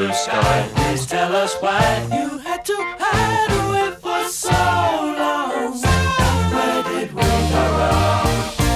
blue sky. Please tell us why you had to hide away for so long. Where did we go wrong?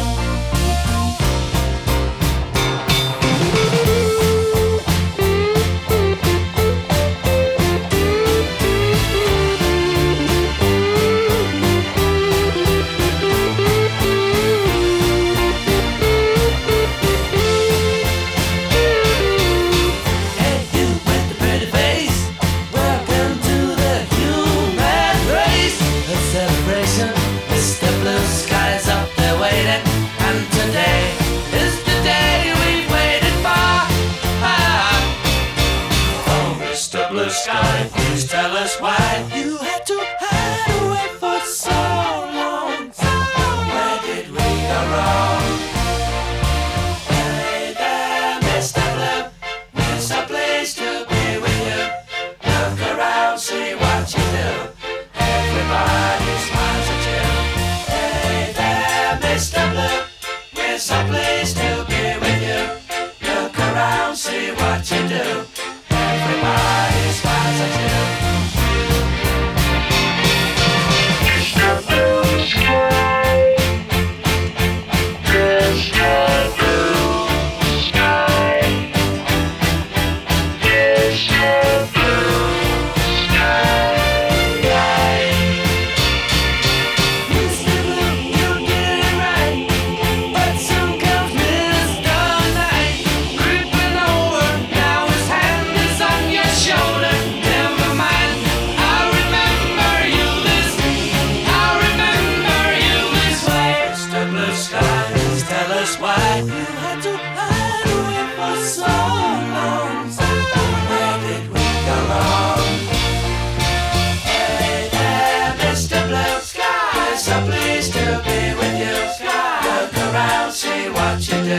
Blue sky, please tell us why you had to hide away for so long. Where did we go wrong? Hey there, Mr. Blue, it's a place to be with you. Look around, see what you do. Everybody smiles at you. Hey there, Mr. Blue, it's a place to be with you. Look around, see what you do. Everybody smiles at you. Mr. Blue Sky, Mr. Blue Sky, Mr. Blue Sky. Mr. Blue, you did it right, but soon comes Mr. Night, creeping over. Now his hand is on your shoulder. Never mind, I remember you this way. Mr. Blue Sky, please tell us why you had to hide away for so long. Where did we go wrong? Hey there, Mr. Blue Sky, so pleased to be with you. Look around, see what you do.